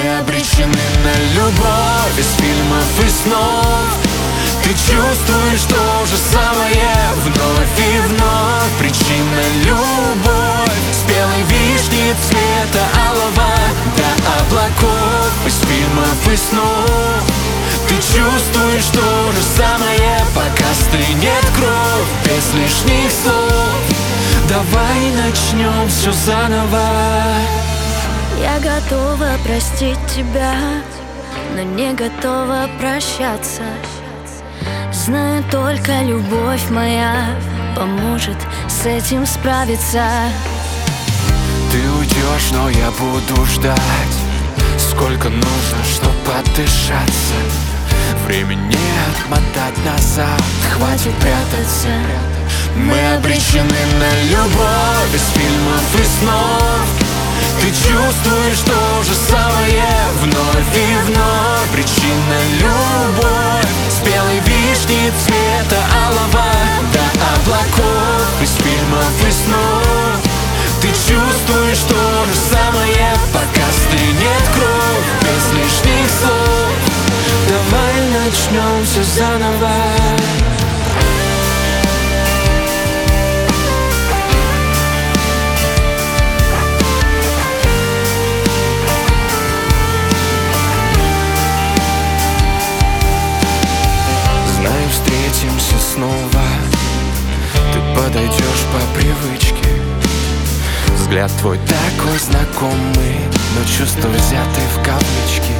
Мы обречены на любовь из фильмов и снов. Ты чувствуешь то же самое вновь и вновь. Причина — любовь. Спелой вишни цвета алого до облаков из фильмов и снов. Ты чувствуешь то же самое, пока стынет кровь без лишних слов. Давай начнем все заново. Я готова простить тебя, но не готова прощаться. Знаю, только любовь моя поможет с этим справиться. Ты уйдешь, но я буду ждать. Сколько нужно, чтоб отдышаться. Время не отмотать назад, хватит прятаться. Мы обречены на любовь из фильмов и снов. Ты чувствуешь то же самое вновь и вновь. Причина — любовь. Спелой вишни цвета алого до облаков из фильмов и снов. Ты чувствуешь то же самое, пока стынет кровь без лишних слов. Давай начнем все заново. Знаю, встретимся снова. Ты подойдешь по привычке. Взгляд твой такой знакомый, но чувства взяты в кавычки.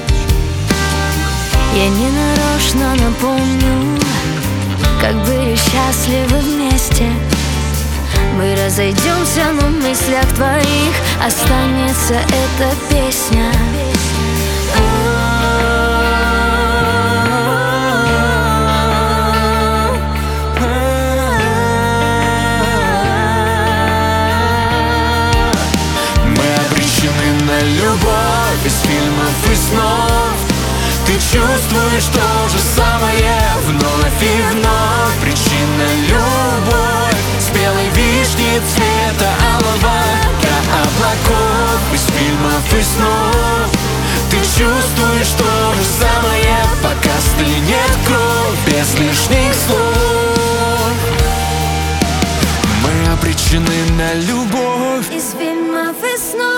Я не нарочно напомню, как были счастливы вместе. Мы разойдемся, но в мыслях твоих останется эта песня. Мы обречены на любовь из фильмов и снов. Ты чувствуешь то же самое вновь и вновь. Причина — любовь. Спелой вишни цвета алого до облаков из фильмов и снов. Ты чувствуешь то же самое, пока стынет кровь без лишних слов. Мы обречены на любовь Из фильмов и снов.